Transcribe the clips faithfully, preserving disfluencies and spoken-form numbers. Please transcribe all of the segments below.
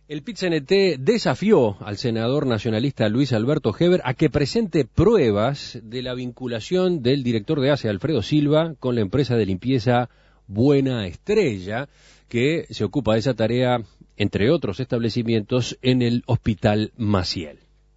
El Pit-C N T desafió al senador nacionalista Luis Alberto Heber a que presente pruebas de la vinculación del director de A C E, Alfredo Silva, con la empresa de limpieza Buena Estrella, que se ocupa de esa tarea, entre otros establecimientos, en el Hospital Maciel.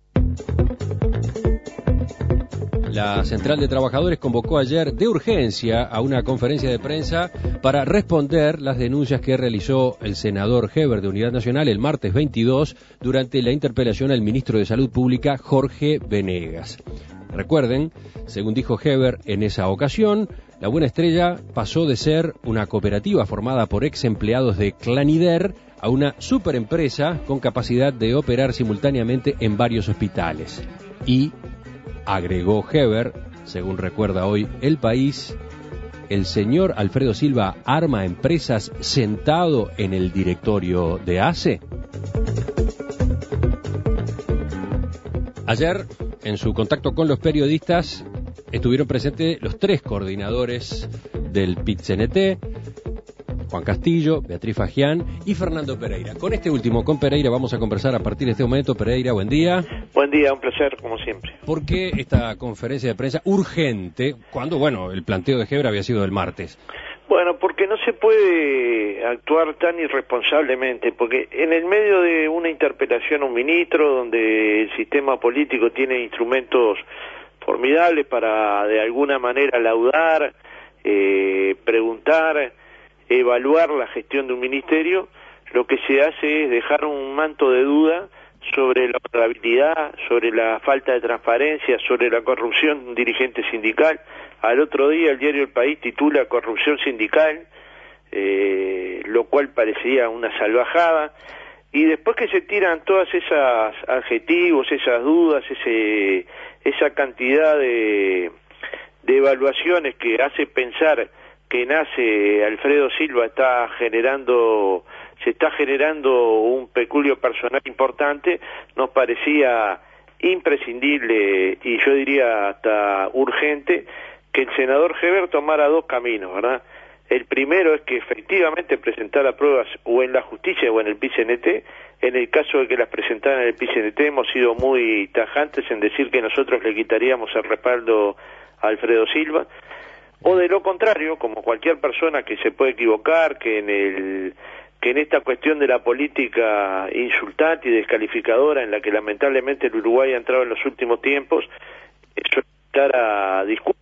La Central de Trabajadores convocó ayer de urgencia a una conferencia de prensa para responder las denuncias que realizó el senador Heber de Unidad Nacional el martes veintidós durante la interpelación al ministro de Salud Pública, Jorge Venegas. Recuerden, según dijo Heber en esa ocasión, la Buena Estrella pasó de ser una cooperativa formada por ex empleados de Clanider a una superempresa con capacidad de operar simultáneamente en varios hospitales. Y agregó Heber, según recuerda hoy El País, el señor Alfredo Silva arma empresas sentado en el directorio de A C E. Ayer, en su contacto con los periodistas, estuvieron presentes los tres coordinadores del Pit-C N T, Juan Castillo, Beatriz Fagián y Fernando Pereira. Con este último, con Pereira, vamos a conversar a partir de este momento. Pereira, buen día. Buen día, un placer, como siempre. ¿Por qué esta conferencia de prensa urgente, cuando, bueno, el planteo de Heber había sido el martes? Bueno, porque no se puede actuar tan irresponsablemente, porque en el medio de una interpelación a un ministro, donde el sistema político tiene instrumentos formidables para, de alguna manera, laudar, eh, preguntar, evaluar la gestión de un ministerio, lo que se hace es dejar un manto de duda sobre la honorabilidad, sobre la falta de transparencia, sobre la corrupción de un dirigente sindical. Al otro día el diario El País titula corrupción sindical, eh, lo cual parecía una salvajada, y después que se tiran todas esas adjetivos, esas dudas, ese, esa cantidad de, de evaluaciones que hace pensar que nace Alfredo Silva está generando, se está generando un peculio personal importante, nos parecía imprescindible y yo diría hasta urgente que el senador Heber tomara dos caminos, ¿verdad? El primero es que efectivamente presentara pruebas o en la justicia o en el Pit-C N T. En el caso de que las presentaran en el Pit-C N T hemos sido muy tajantes en decir que nosotros le quitaríamos el respaldo a Alfredo Silva. O de lo contrario, como cualquier persona que se puede equivocar, que en el que en esta cuestión de la política insultante y descalificadora en la que lamentablemente el Uruguay ha entrado en los últimos tiempos, solicitara disculpas.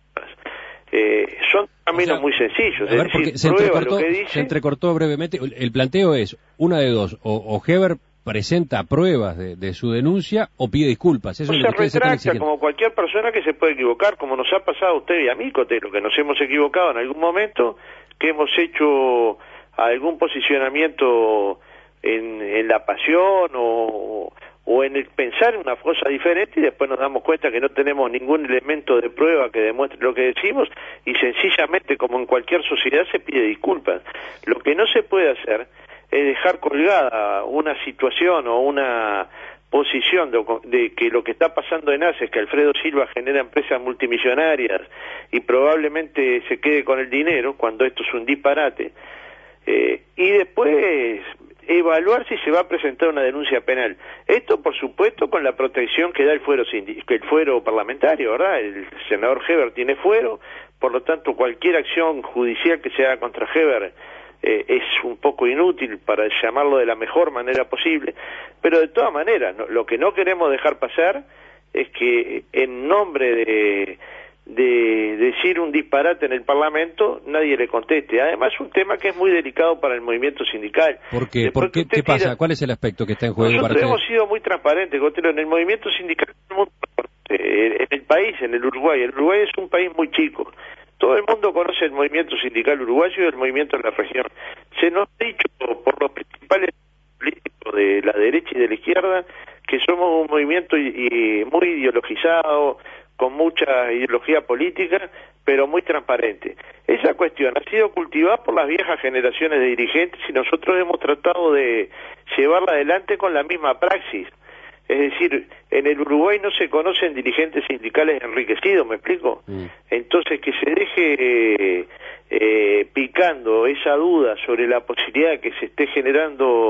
Eh, son caminos o sea, muy sencillos. A ver, es porque decir, se entrecortó, lo que dice, se entrecortó brevemente. El planteo es una de dos: o, o Heber presenta pruebas de, de su denuncia o pide disculpas. Eso o es se lo que retracta como cualquier persona que se puede equivocar, como nos ha pasado a usted y a mí, Cotelo, que nos hemos equivocado en algún momento, que hemos hecho algún posicionamiento en, en la pasión o, o en el pensar en una cosa diferente y después nos damos cuenta que no tenemos ningún elemento de prueba que demuestre lo que decimos y sencillamente, como en cualquier sociedad, se pide disculpas. Lo que no se puede hacer es dejar colgada una situación o una posición de, de que lo que está pasando en A C E es que Alfredo Silva genera empresas multimillonarias y probablemente se quede con el dinero, cuando esto es un disparate, eh, y después evaluar si se va a presentar una denuncia penal. Esto, por supuesto, con la protección que da el fuero, el fuero parlamentario, ¿verdad? El senador Heber tiene fuero, por lo tanto, cualquier acción judicial que se haga contra Heber Eh, es un poco inútil, para llamarlo de la mejor manera posible, pero de todas maneras, no, lo que no queremos dejar pasar es que en nombre de, de decir un disparate en el Parlamento nadie le conteste. Además, es un tema que es muy delicado para el movimiento sindical. ¿Por qué? ¿Por qué? ¿Qué pasa? Tira... ¿Cuál es el aspecto que está en juego? Nosotros para hemos que... sido muy transparentes, Cotelo, en el movimiento sindical, en el país, en el Uruguay. El Uruguay es un país muy chico. Todo el mundo conoce el movimiento sindical uruguayo y el movimiento en la región. Se nos ha dicho por los principales políticos de la derecha y de la izquierda que somos un movimiento y, y muy ideologizado, con mucha ideología política, pero muy transparente. Esa cuestión ha sido cultivada por las viejas generaciones de dirigentes y nosotros hemos tratado de llevarla adelante con la misma praxis. Es decir, en el Uruguay no se conocen dirigentes sindicales enriquecidos, ¿me explico? Mm. Entonces, que se deje eh, eh, picando esa duda sobre la posibilidad de que se esté generando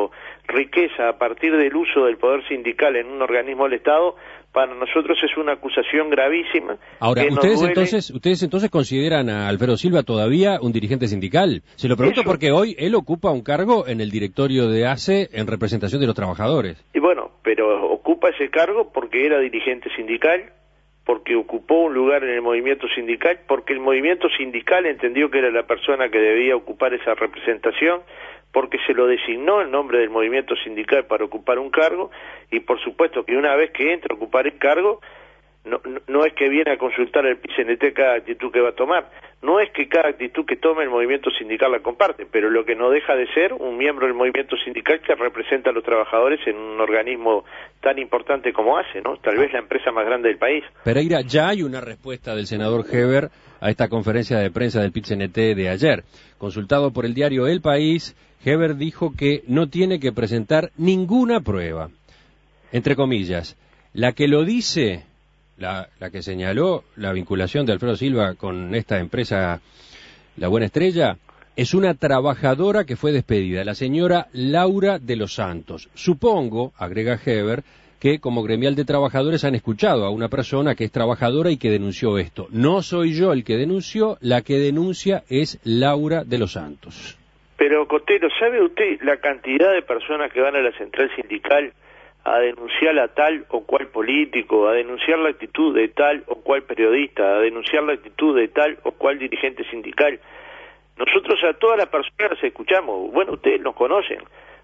riqueza a partir del uso del poder sindical en un organismo del Estado, para nosotros es una acusación gravísima. Ahora, que nos ustedes duele. entonces, ustedes entonces consideran a Alfredo Silva todavía un dirigente sindical. Se lo pregunto Eso. porque hoy él ocupa un cargo en el directorio de A C E en representación de los trabajadores. Y bueno, pero ocupa ese cargo porque era dirigente sindical, porque ocupó un lugar en el movimiento sindical, porque el movimiento sindical entendió que era la persona que debía ocupar esa representación, porque se lo designó el nombre del movimiento sindical para ocupar un cargo, y por supuesto que una vez que entra a ocupar el cargo, no, no, no es que viene a consultar al P I C N T cada actitud que va a tomar, no es que cada actitud que tome el movimiento sindical la comparte, pero lo que no deja de ser un miembro del movimiento sindical que representa a los trabajadores en un organismo tan importante como A C E, ¿no? Tal vez la empresa más grande del país. Pereira, ya hay una respuesta del senador Heber a esta conferencia de prensa del P I C N T de ayer. Consultado por el diario El País, Heber dijo que no tiene que presentar ninguna prueba. Entre comillas, la que lo dice, la, la que señaló la vinculación de Alfredo Silva con esta empresa La Buena Estrella, es una trabajadora que fue despedida, la señora Laura de los Santos. Supongo, agrega Heber, que como gremial de trabajadores han escuchado a una persona que es trabajadora y que denunció esto. No soy yo el que denunció, la que denuncia es Laura de los Santos. Pero, Cotero, ¿sabe usted la cantidad de personas que van a la central sindical a denunciar a tal o cual político, a denunciar la actitud de tal o cual periodista, a denunciar la actitud de tal o cual dirigente sindical? Nosotros a todas las personas las escuchamos. Bueno, ustedes nos conocen.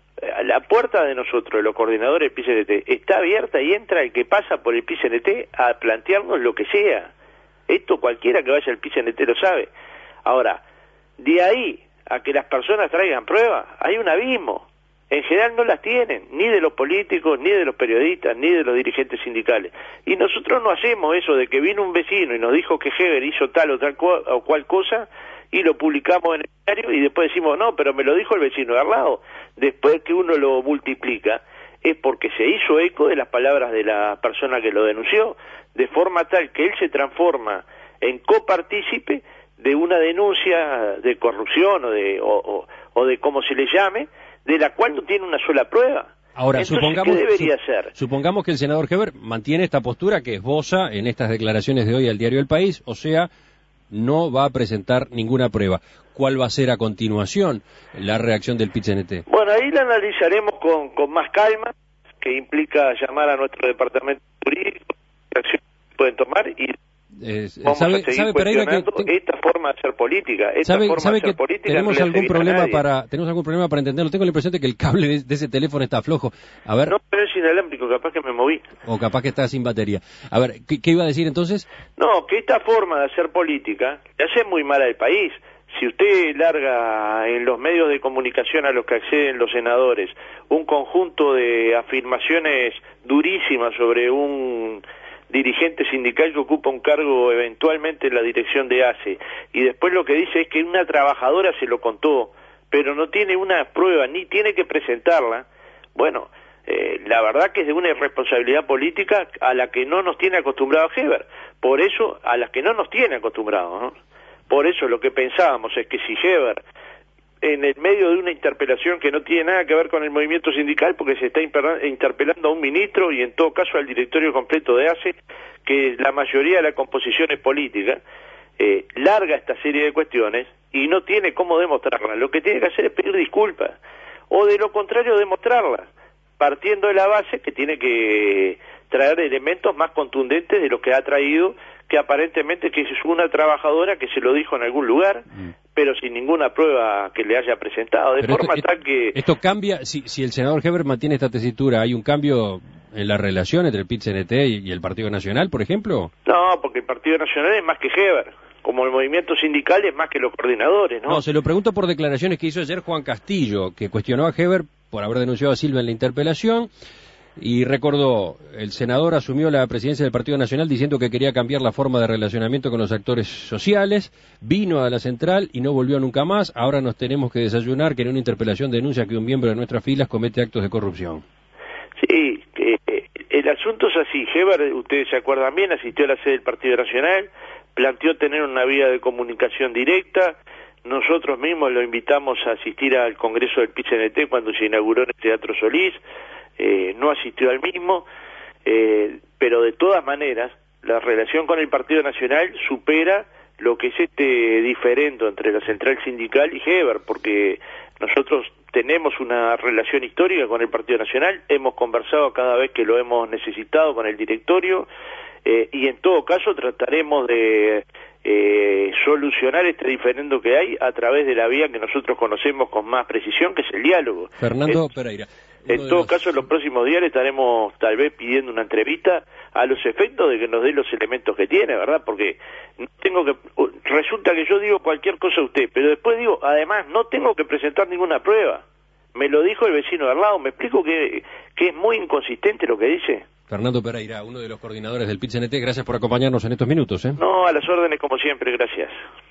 La puerta de nosotros, de los coordinadores del P I C N T, está abierta y entra el que pasa por el P I C N T a plantearnos lo que sea. Esto cualquiera que vaya al P I C N T lo sabe. Ahora, de ahí a que las personas traigan pruebas, hay un abismo. En general no las tienen, ni de los políticos, ni de los periodistas, ni de los dirigentes sindicales. Y nosotros no hacemos eso de que vino un vecino y nos dijo que Heber hizo tal o tal cual, o cual cosa, y lo publicamos en el diario, y después decimos, no, pero me lo dijo el vecino de al lado. Después que uno lo multiplica, es porque se hizo eco de las palabras de la persona que lo denunció, de forma tal que él se transforma en copartícipe de una denuncia de corrupción o de, o, o, o de como se le llame, de la cual no tiene una sola prueba. Ahora, Entonces, supongamos, ¿qué debería su, hacer? Supongamos que el senador Heber mantiene esta postura que esboza en estas declaraciones de hoy al diario El País, o sea, no va a presentar ninguna prueba. ¿Cuál va a ser a continuación la reacción del P I C N T? Bueno, ahí la analizaremos con, con más calma, que implica llamar a nuestro departamento jurídico, qué acciones pueden tomar, y Eh, vamos ¿Sabe, a seguir sabe Pereira que cuestionando esta forma de hacer política. Esta sabe, forma sabe de hacer que política tenemos no le hace algún bien a problema nadie. para tenemos algún problema para entenderlo. Tengo la impresión de que el cable de, de ese teléfono está flojo. A ver, No, pero es inalámbrico, capaz que me moví. o capaz que está sin batería. A ver, ¿qué, qué iba a decir entonces? No, que esta forma de hacer política le hace muy mal al país. Si usted larga en los medios de comunicación a los que acceden los senadores un conjunto de afirmaciones durísimas sobre un dirigente sindical que ocupa un cargo eventualmente en la dirección de A C E, y después lo que dice es que una trabajadora se lo contó, pero no tiene una prueba, ni tiene que presentarla, bueno, eh, la verdad que es de una irresponsabilidad política a la que no nos tiene acostumbrado Heber, por eso, a las que no nos tiene acostumbrados, ¿no? Por eso lo que pensábamos es que si Heber, en el medio de una interpelación que no tiene nada que ver con el movimiento sindical, porque se está interpelando a un ministro y en todo caso al directorio completo de A C E, que la mayoría de la composición es política, eh, larga esta serie de cuestiones y no tiene cómo demostrarla. Lo que tiene que hacer es pedir disculpas, o de lo contrario demostrarla, partiendo de la base que tiene que traer elementos más contundentes de los que ha traído, que aparentemente que es una trabajadora que se lo dijo en algún lugar, mm. pero sin ninguna prueba que le haya presentado, de pero forma esto, tal que... Esto cambia, si, si el senador Heber mantiene esta tesitura, ¿hay un cambio en la relación entre el P I C N T y, y el Partido Nacional, por ejemplo? No, porque el Partido Nacional es más que Heber, como el movimiento sindical es más que los coordinadores, ¿no? No, se lo pregunto por declaraciones que hizo ayer Juan Castillo, que cuestionó a Heber por haber denunciado a Silva en la interpelación, y recordó, el senador asumió la presidencia del Partido Nacional diciendo que quería cambiar la forma de relacionamiento con los actores sociales, vino a la central y no volvió nunca más, ahora nos tenemos que desayunar que en una interpelación denuncia que un miembro de nuestras filas comete actos de corrupción. Sí, eh, el asunto es así, Heber, ustedes se acuerdan bien, asistió a la sede del Partido Nacional, planteó tener una vía de comunicación directa, nosotros mismos lo invitamos a asistir al Congreso del P I C N T cuando se inauguró en el Teatro Solís, eh, no asistió al mismo, eh, pero de todas maneras, la relación con el Partido Nacional supera lo que es este diferendo entre la Central Sindical y Heber, porque nosotros tenemos una relación histórica con el Partido Nacional, hemos conversado cada vez que lo hemos necesitado con el directorio, eh, y en todo caso trataremos de eh, solucionar este diferendo que hay a través de la vía que nosotros conocemos con más precisión, que es el diálogo. Fernando en, Pereira. En todo los... caso, en los próximos días le estaremos tal vez pidiendo una entrevista a los efectos de que nos dé los elementos que tiene, ¿verdad? Porque no tengo que resulta que yo digo cualquier cosa a usted, pero después digo, además, no tengo que presentar ninguna prueba. Me lo dijo el vecino de al lado, me explico que, que es muy inconsistente lo que dice. Fernando Pereira, uno de los coordinadores del P I C N T, gracias por acompañarnos en estos minutos, ¿eh? No, a las órdenes como siempre, gracias.